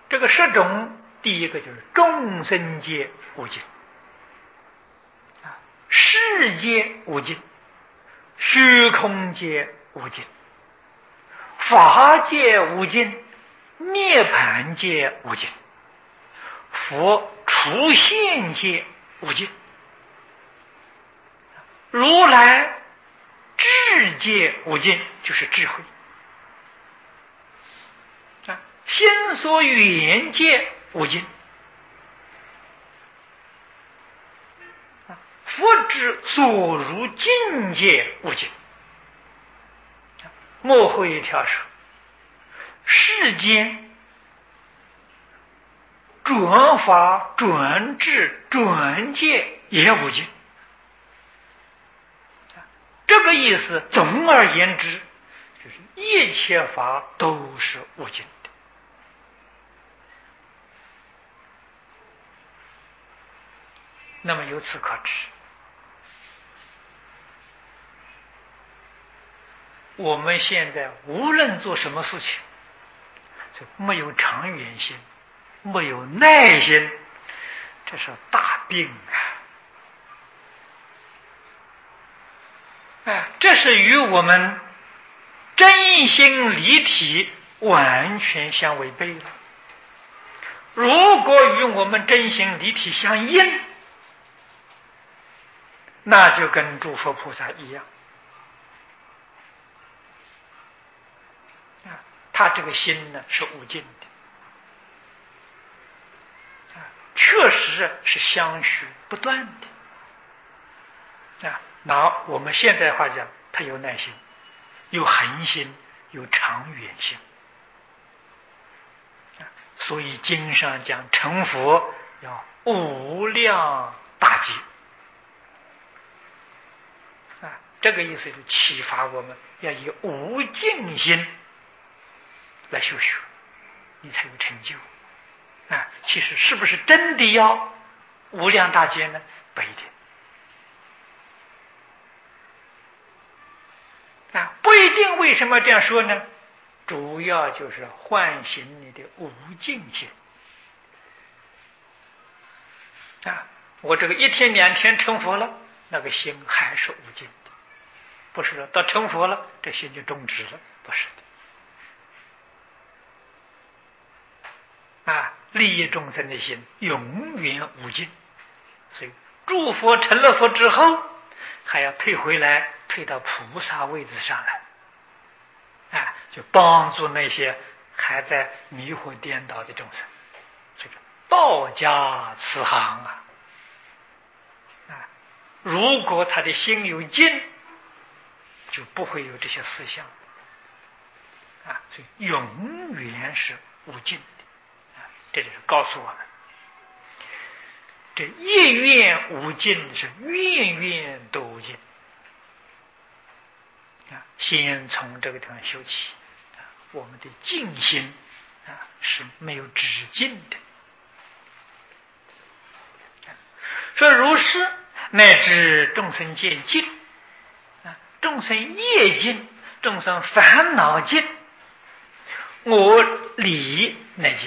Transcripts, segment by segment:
这个十种，第一个就是众生界无尽，世界无尽，虚空界无尽，法界无尽，涅槃界无尽，佛出现界无尽，如来智界无尽，就是智慧。心所缘界无尽，佛之所入境界无尽。末后一条说，世间转法、转智、转界也无尽。这个意思，总而言之，就是一切法都是无尽的。那么由此可知，我们现在无论做什么事情，没有长远心，没有耐心，这是大病啊！这是与我们真心离体完全相违背了。如果与我们真心离体相应，那就跟诸佛菩萨一样，他这个心呢是无尽的，确实是相续不断的。拿我们现在话讲，他有耐心，有恒心，有长远心。所以经上讲成佛要无量大劫。这个意思就启发我们要以无尽心来修学，你才有成就。其实是不是真的要无量大劫呢？不一定。不一定。为什么这样说呢？主要就是唤醒你的无尽心。我这个一天两天成佛了，那个心还是无尽的。不是的，到成佛了，这心就终止了，不是的。利益众生的心永远无尽，所以诸佛成了佛之后，还要退回来，退到菩萨位置上来，就帮助那些还在迷惑颠倒的众生。这个道家慈航如果他的心有尽，就不会有这些思想所以永远是无尽的。这就是告诉我们，这业愿无尽是愿愿都无尽先从这个地方修起我们的静心是没有止境的。说如是，乃至众生见尽，众生业尽，众生烦恼尽，我理乃尽。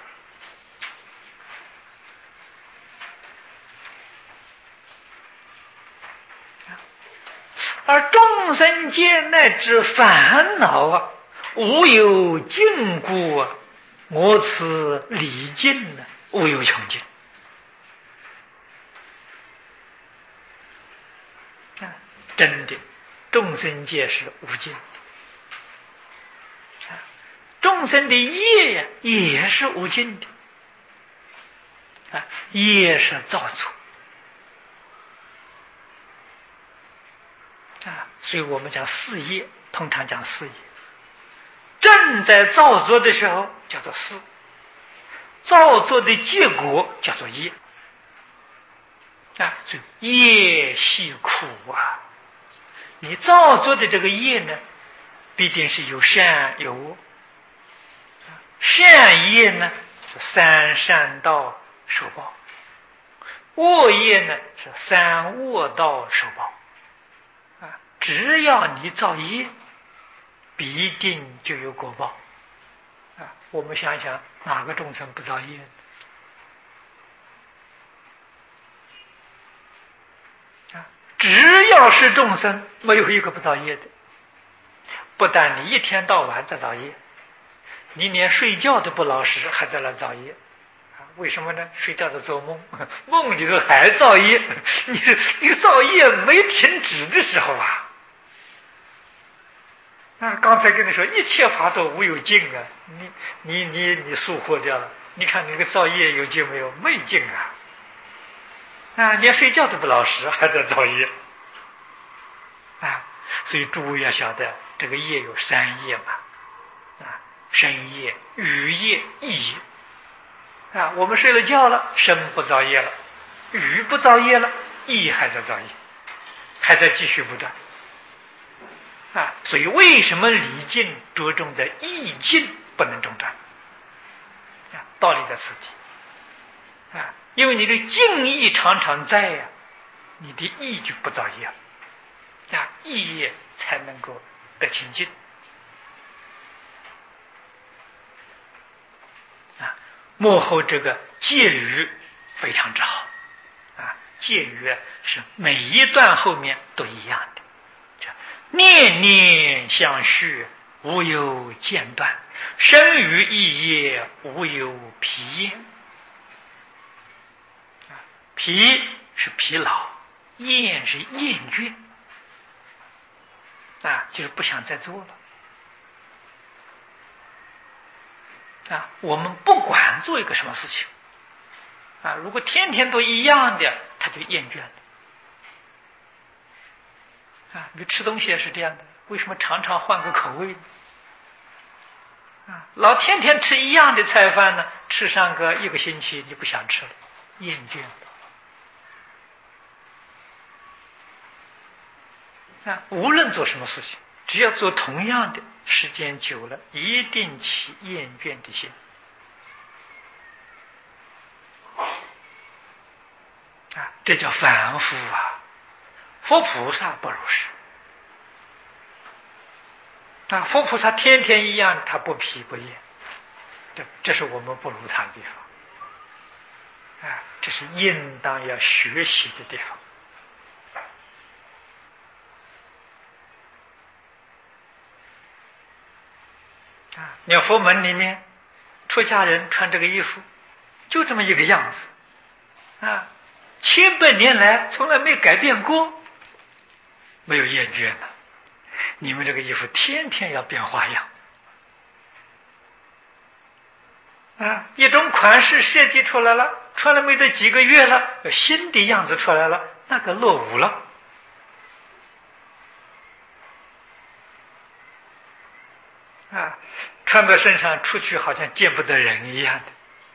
而众生界乃至烦恼无有尽故我此理尽无有穷尽。真的，众生界是无尽的，众生的业也是无尽的业是造作所以我们讲事业，通常讲事业，正在造作的时候叫做事，造作的结果叫做业所以业系苦你造作的这个业呢，必定是有善有恶。善业呢是三善道受报，恶业呢是三恶道受报只要你造业，必定就有果报我们想想，哪个众生不造业？只要是众生，没有一个不造业的。不但你一天到晚在造业，你连睡觉都不老实，还在那造业。为什么呢？睡觉在做梦，梦里头还造业。你造业没停止的时候啊！刚才跟你说，一切法都无有尽啊！你疏忽掉了。你看你个造业有尽没有？没尽啊！连睡觉都不老实，还在造业所以诸位要晓得，这个业有三业嘛，身业、语业、意业。我们睡了觉了，身不造业了，语不造业了，意还在造业，还在继续不断。所以为什么礼敬着重在意敬，不能中断？道理在此地。因为你的敬意常常在呀，你的意就不造业了。意业才能够得清净。幕后这个戒语非常之好。戒语是每一段后面都一样的，念念相续，无有间断；身语意业，无有疲厌。疲是疲劳，厌是厌倦。就是不想再做了。我们不管做一个什么事情，如果天天都一样的，他就厌倦了。你吃东西也是这样的，为什么常常换个口味呢？老天天吃一样的菜饭呢，吃上个一个星期你不想吃了，厌倦了。无论做什么事情，只要做同样的，时间久了一定起厌倦的心。这叫凡夫佛菩萨不如是。佛菩萨天天一样，他不疲不厌。这是我们不如他的地方。这是应当要学习的地方。你看佛门里面，出家人穿这个衣服，就这么一个样子，千百年来从来没改变过，没有厌倦的。你们这个衣服天天要变花样，一种款式设计出来了，穿了没得几个月了，新的样子出来了，那个落伍了。穿在身上出去好像见不得人一样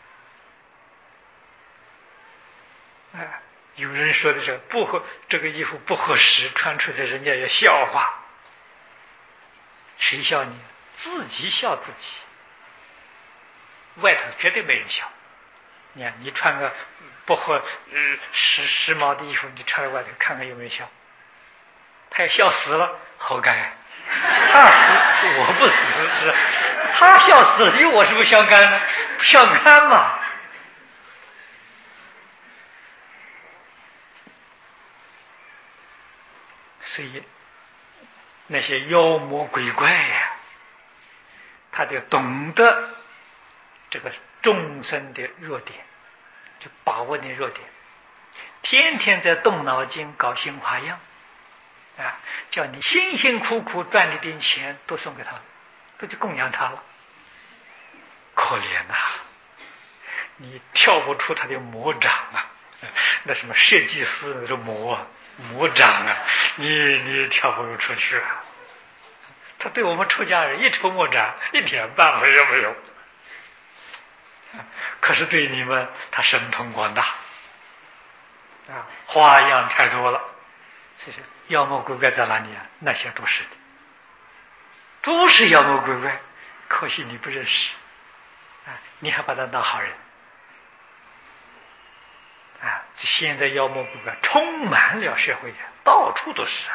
的。有人说的是这个衣服不合适，穿出来人家要笑话。谁笑你？自己笑自己，外头绝对没人笑。你看，你穿个不合时髦的衣服，你穿在外头看看有没有笑？他要笑死了，活该。他死我不死，是他笑死了，与我是不是相干呢？不相干嘛。所以那些妖魔鬼怪他就懂得这个众生的弱点，就把握那弱点，天天在动脑筋搞新花样叫你辛辛苦苦赚的点钱都送给他，都去供养他了。可怜你跳不出他的魔掌那什么设计师那是魔掌你跳不出去他对我们出家人一筹莫展，一点办法也没有。可是对你们他神通广大花样太多了。所以说妖魔鬼怪在哪里那些都是的，都是妖魔鬼怪，可惜你不认识你还把他当好人现在妖魔鬼怪充满了社会到处都是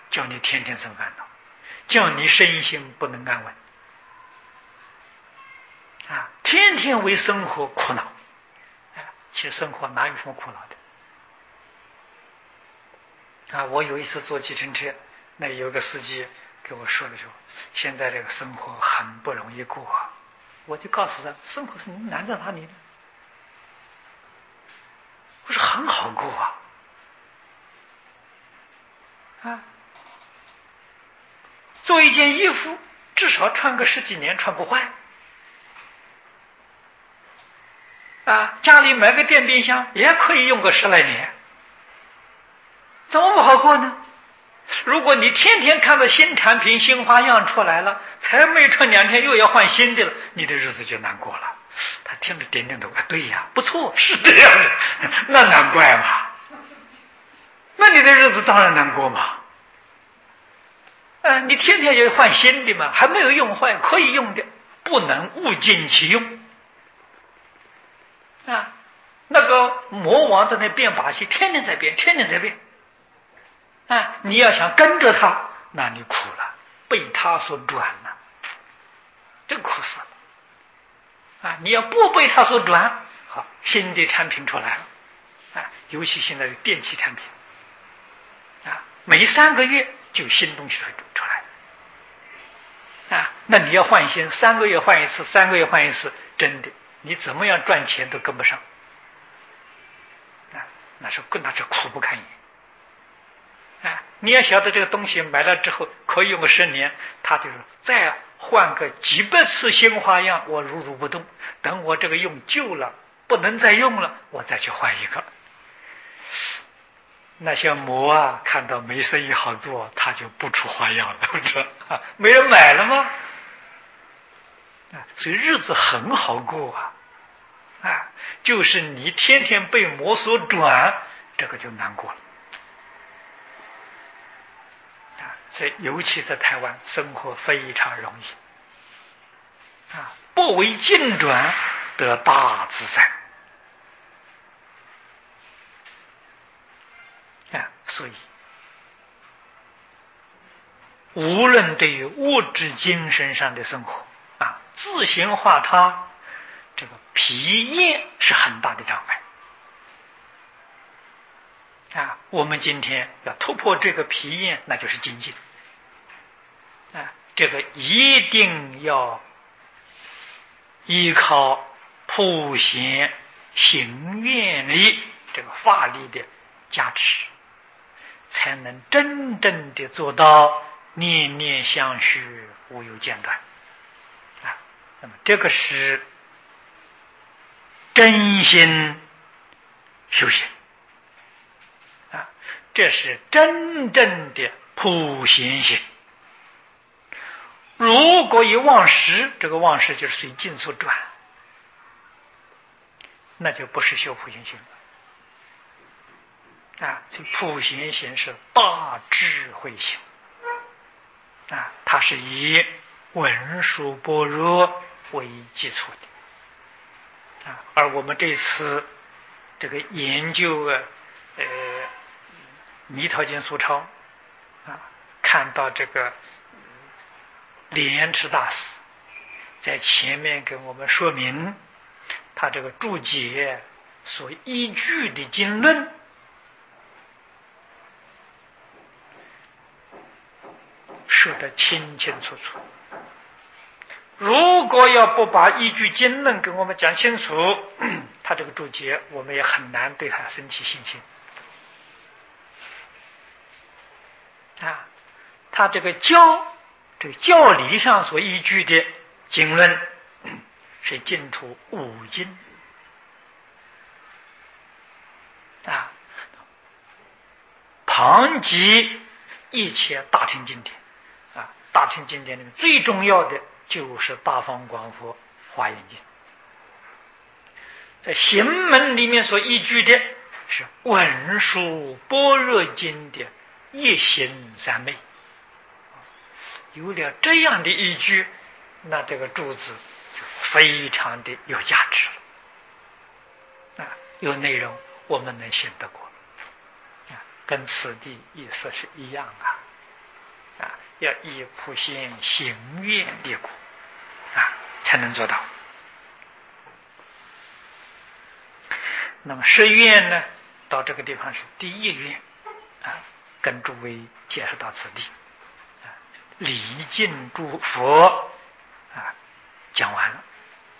叫你天天生烦恼，叫你身心不能安稳天天为生活苦恼其实生活哪有什么苦恼的我有一次坐计程车，那有个司机给我说的时候，现在这个生活很不容易过我就告诉他，生活是难在哪里呢？我说很好过做一件衣服至少穿个10几年穿不坏家里买个电冰箱也可以用个10来年，怎么不好过呢？如果你天天看到新产品新花样出来了，才没穿2天又要换新的了，你的日子就难过了。他听着点点头，对呀，不错，是这样的，那难怪嘛，那你的日子当然难过嘛你天天要换新的嘛，还没有用坏可以用的，不能物尽其用那个魔王在那变把戏，天天在变，天天在变你要想跟着他，那你苦了，被他所转了，真苦死了你要不被他所转，好，新的产品出来了尤其现在的电器产品每3个月就有新东西出来那你要换新，3个月换一次，3个月换一次，真的你怎么样赚钱都跟不上那是苦不堪言你要晓得这个东西买了之后可以用个10年，他就是再换个几百次新花样，我如如不动，等我这个用旧了不能再用了，我再去换一个。那些魔看到没生意好做，他就不出花样了，不是没人买了吗所以日子很好过就是你天天被魔所转，这个就难过了所以尤其在台湾生活非常容易不为境转得大自在所以无论对于物质精神上的生活自行化他，这个疲厌是很大的障碍我们今天要突破这个疲厌，那就是精进这个一定要依靠普贤行愿力这个法力的加持，才能真正的做到念念相续，无有间断那么这个是真心修行这是真正的普贤行。如果以忘识，这个忘识就是随境所转，那就不是修普贤行所以普贤行是大智慧行它是以文殊般若为基础的而我们这次这个研究弥陀经疏钞看到这个莲池大师在前面跟我们说明他这个注解所依据的经论说得清清楚楚，如果要不把依据经论跟我们讲清楚，他这个注解我们也很难对他生起信心他这个教理上所依据的经论是净土5经旁及一切大乘经典大乘经典里面最重要的就是大方广佛华严经，在行门里面所依据的是文殊般若经的一行三昧，有了这样的依据，那这个注子就非常的有价值了有内容我们能信得过跟此地意思是一样要以普贤行愿立果啊，才能做到。那么十愿呢，到这个地方是第一愿啊，跟诸位解释到此地啊，礼敬诸佛啊，讲完了。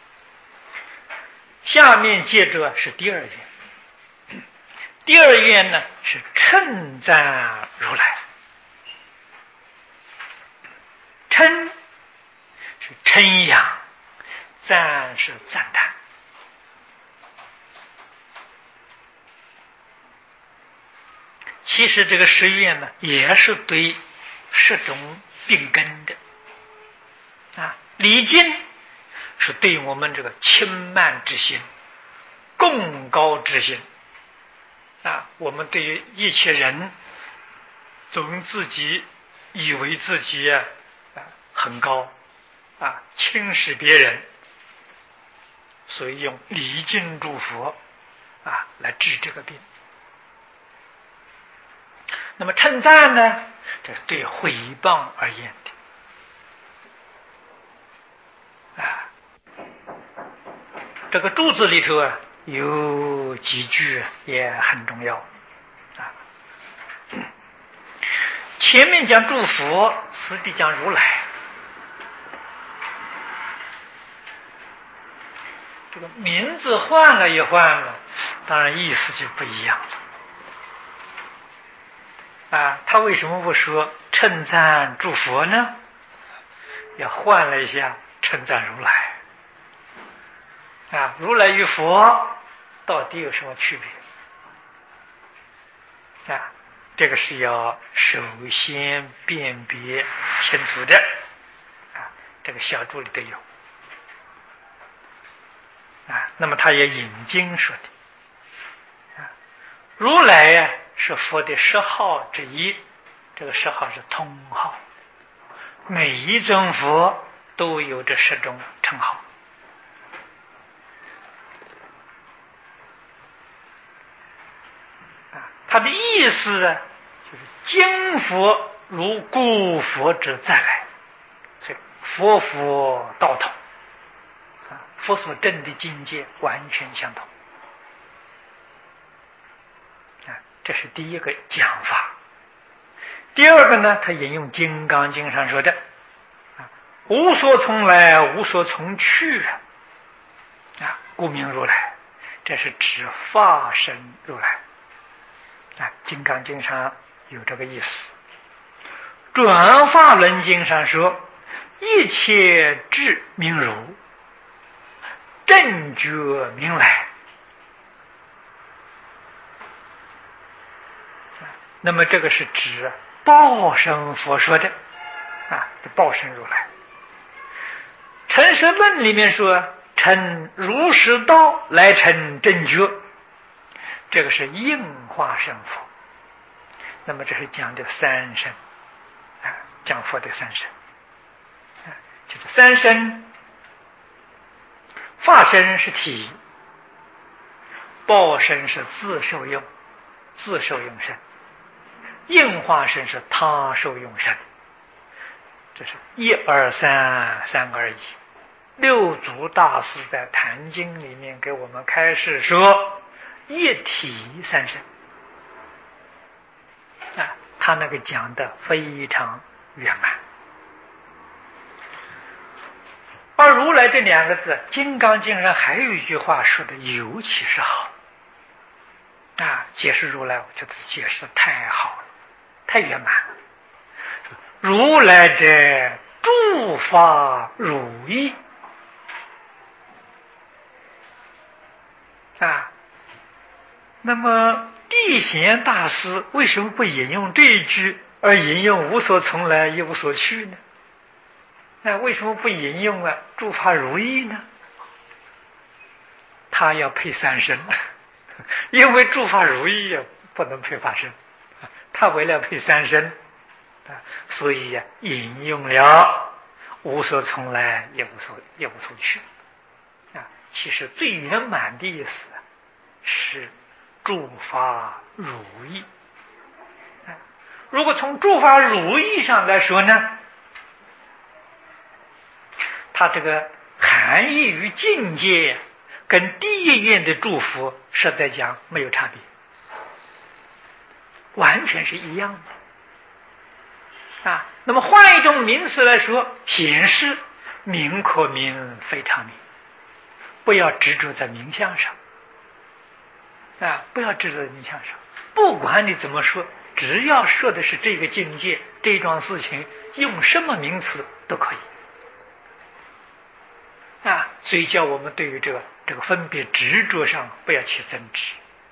下面接着是第二愿，第二愿呢是称赞如来。称是称扬，赞是赞叹。其实这个十愿呢，也是对十种并根的啊。礼敬是对我们这个轻慢之心、贡高之心啊。我们对于一切人，总自己以为自己很高啊，轻视别人，所以用礼敬诸佛啊来治这个病。那么称赞呢，这是对毁谤而言的啊。这个注字里头啊有几句也很重要啊。前面讲诸佛，此地讲如来。这个名字换了一换了，当然意思就不一样了啊。他为什么不说称赞诸佛呢？要换了一下，称赞如来啊。如来与佛到底有什么区别啊？这个是要首先辨别清楚的啊。这个小注里都有啊。那么他也引经说的啊，如来呀是佛的十号之一，这个十号是通号，每一尊佛都有这10种称号啊。他的意思啊，就是今佛如故佛之再来，这佛佛道同啊，佛所证的境界完全相同啊。这是第一个讲法。第二个呢，他引用《金刚经》上说的啊，无所从来，无所从去啊，故名如来，这是指化身如来啊，《金刚经》上有这个意思。转化轮经上说，一切智名如，正觉名来。那么这个是指报身佛说的啊，这报身如来。成实论里面说，成如实道来成正觉，这个是应化身佛。那么这是讲的三身啊，讲佛的三身啊，就是三身。化身是体，报身是自受用，自受用身，应化身是他受用身。这是1、2、3个而已。六祖大师在《坛经》里面给我们开示说，一体三身啊，他那个讲的非常圆满。而如来这2个字，《金刚经》上还有一句话说的尤其是好啊，解释如来，我觉得解释的太好了，太圆满了。如来者，诸法如意啊。那么地贤大师为什么不引用这一句，而引用无所从来，也无所去呢？为什么不引用诸法如意呢？他要配三身，因为诸法如意不能配法身，他为了配三身所以引用了无所从来，也无所去其实最圆满的意思是诸法如意如果从诸法如意上来说呢，它这个含义与境界跟第一愿的祝福实在讲没有差别，完全是一样的啊。那么换一种名词来说，显示名可名，非常名，不要执着在名相上啊，不要执着在名相上。不管你怎么说，只要说的是这个境界，这桩事情，用什么名词都可以啊。所以叫我们对于这个分别执着上不要起争执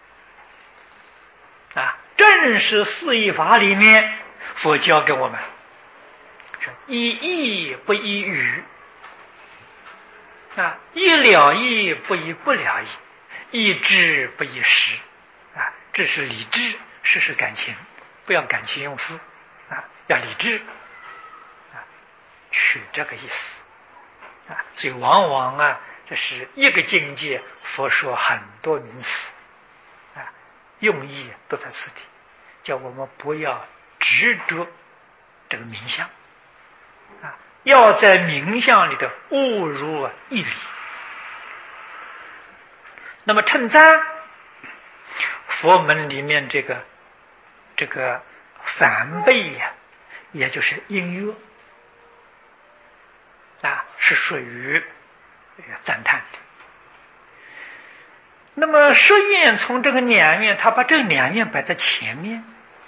啊。正是四义法里面，佛教给我们是依义不依语啊，依了义不依不了义，依智不依识啊。智是理智，识是感情，不要感情用事啊，要理智啊，取这个意思啊。所以往往啊，这是一个境界，佛说很多名词啊，用意都在此地，叫我们不要执着这个名相啊，要在名相里头误入义理。那么称赞佛门里面这个梵呗呀，也就是音乐啊，是属于赞叹的。那么十愿从这个两愿，他把这两愿摆在前面，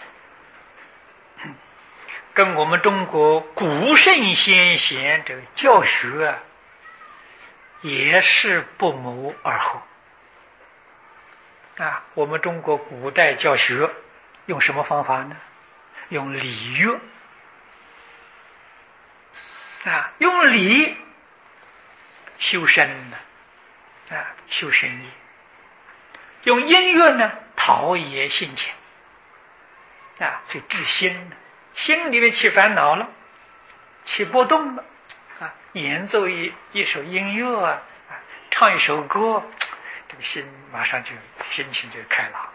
跟我们中国古圣先贤这个教学也是不谋而合啊。我们中国古代教学用什么方法呢？用礼乐啊，用礼修身呢啊，修身业；用音乐呢，陶冶性情啊，所以治心呢，心里面起烦恼了，起波动了啊，演奏一首音乐啊，唱一首歌，这个心马上就心情就开朗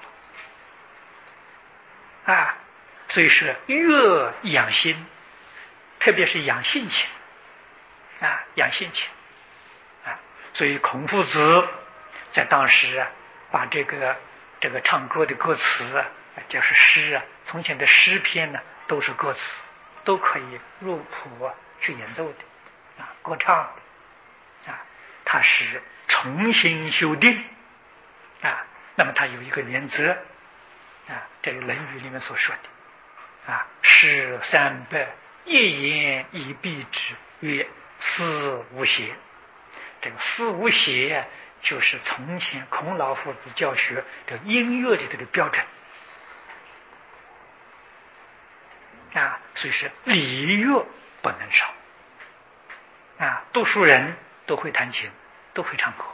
了啊。所以说乐养心，特别是养性情啊，养性情啊。所以孔夫子在当时啊，把这个唱歌的歌词啊，就是诗啊，从前的诗篇呢，都是歌词，都可以入谱啊去演奏的啊，歌唱的啊。它是重新修订啊。那么它有一个原则啊，这个《论语》里面所说的啊，诗三百，一言以蔽之，曰思无邪。这个思无邪就是从前孔老夫子教学这个音乐的这个标准啊。所以是礼乐不能少啊。读书人都会弹琴，都会唱歌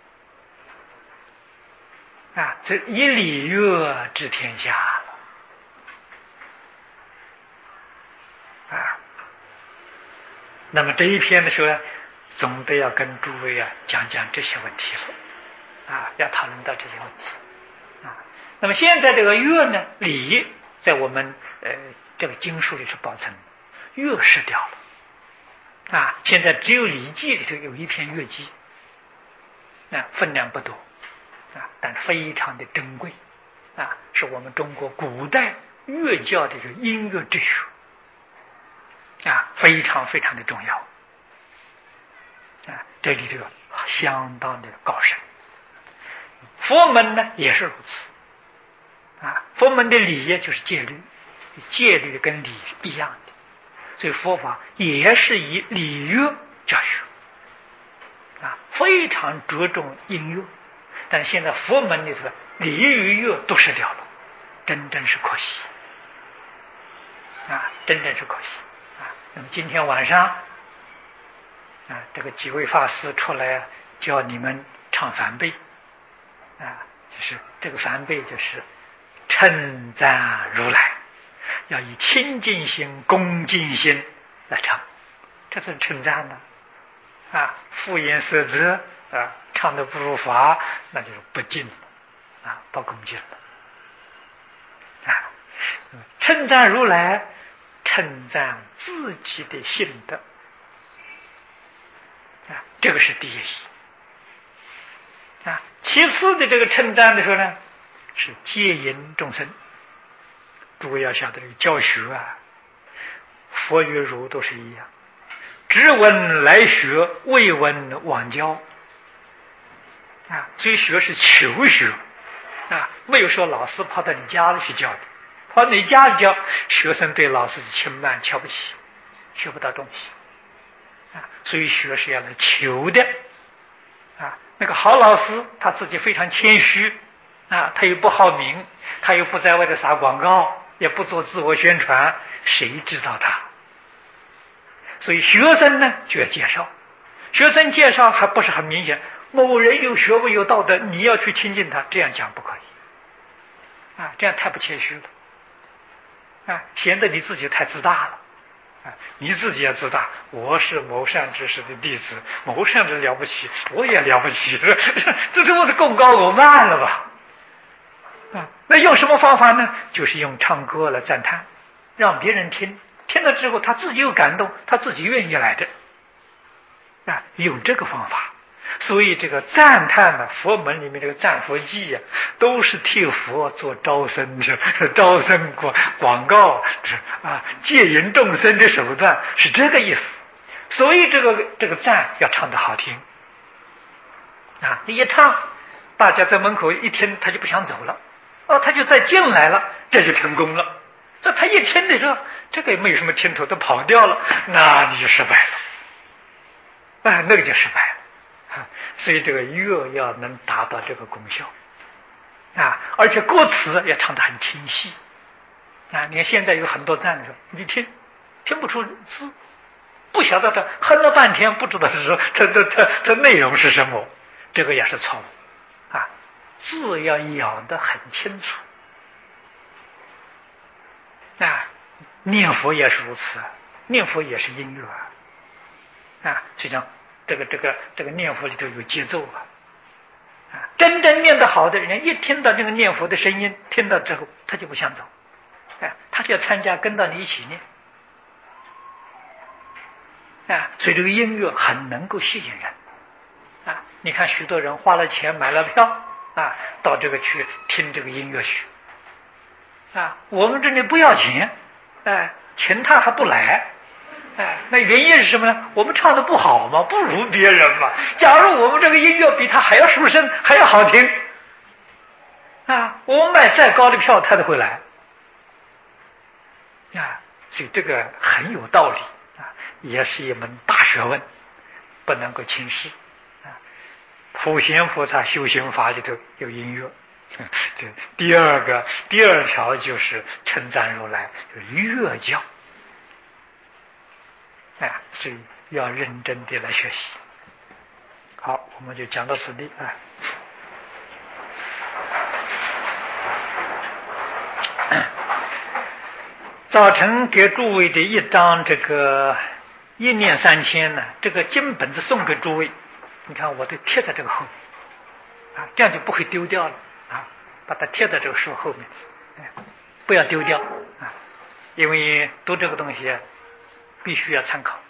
啊，这以礼乐治天下啊。那么这一篇的时候呢，总得要跟诸位讲这些问题了啊，要讨论到这些问题啊。那么现在这个乐呢，礼在我们这个经书里是保存，乐失掉了啊。现在只有《礼记》里头有一篇乐记啊，分量不多啊，但非常的珍贵啊，是我们中国古代乐教的这个音乐秩序啊，非常非常的重要啊，这里头相当的高深。佛门呢也是如此啊，佛门的礼就是戒律，戒律跟礼一样的，所以佛法也是以礼乐教学啊，非常着重音乐。但现在佛门里头礼与乐都失掉了，真正是可惜啊，真正是可惜啊。那么今天晚上啊，这个几位法师出来教你们唱梵呗啊，就是这个梵呗就是称赞如来，要以清净心、恭敬心来唱，这是称赞的啊。敷衍塞责啊，唱的不如法，那就是不敬了啊，不恭敬了啊。 称赞如来，称赞自己的心得啊，这个是第一啊。其次的这个称赞的时候呢，是戒引众生。诸位要晓得，这个教学啊，佛与儒都是一样，只闻来学，未闻往教啊。所以学是求学啊，没有说老师跑到你家里去教的，跑到你家里教，学生对老师是轻慢瞧不起，学不到东西啊。所以学是要来求的啊。那个好老师他自己非常谦虚啊，他又不好名，他又不在外头撒广告，也不做自我宣传，谁知道他？所以学生呢就要介绍，学生介绍还不是很明显，某人有学问有道德，你要去亲近他，这样讲不可以啊，这样太不谦虚了啊，显得你自己太自大了啊，你自己也自大，我是某善知识的弟子，某善知识了不起，我也了不起，这是我的功高我慢了吧？啊，那用什么方法呢？就是用唱歌来赞叹，让别人听，听了之后他自己有感动，他自己愿意来的啊，用这个方法。所以这个赞叹呢，佛门里面这个赞佛偈啊，都是替佛做招生的，招生广告啊，戒引众生的手段是这个意思。所以这个赞要唱得好听啊，你一唱，大家在门口一听，他就不想走了。哦，他就再进来了，这就成功了。这他一听的时候，这个也没有什么听头，都跑掉了，那你就失败了。那个就失败了。所以这个乐要能达到这个功效啊，而且歌词也唱得很清晰啊。你看现在有很多赞的时候，你听不出字，不晓得他哼了半天，不知道是说这内容是什么，这个也是错误。字要咬得很清楚啊，念佛也是如此，念佛也是音乐啊，就像这个念佛里头有节奏啊，真正念得好的人，一听到这个念佛的声音，听到之后他就不想走，他就要参加，跟到你一起念啊，所以这个音乐很能够吸引人啊。你看许多人花了钱买了票啊，到这个去听这个音乐去啊，我们这里不要钱，请他还不来，那原因是什么呢？我们唱的不好嘛，不如别人嘛。假如我们这个音乐比他还要殊胜，还要好听啊，我们买再高的票他都会来啊，所以这个很有道理啊，也是一门大学问，不能够轻视。普贤菩萨修行法里头有音乐，这第二条就是称赞如来，就是乐教，所以要认真的来学习。好，我们就讲到此地啊。早晨给诸位的一张这个一念三千呢，这个经本子送给诸位。你看我都贴在这个后面啊，这样就不会丢掉了啊！把它贴在这个书后面，不要丢掉啊！因为读这个东西必须要参考。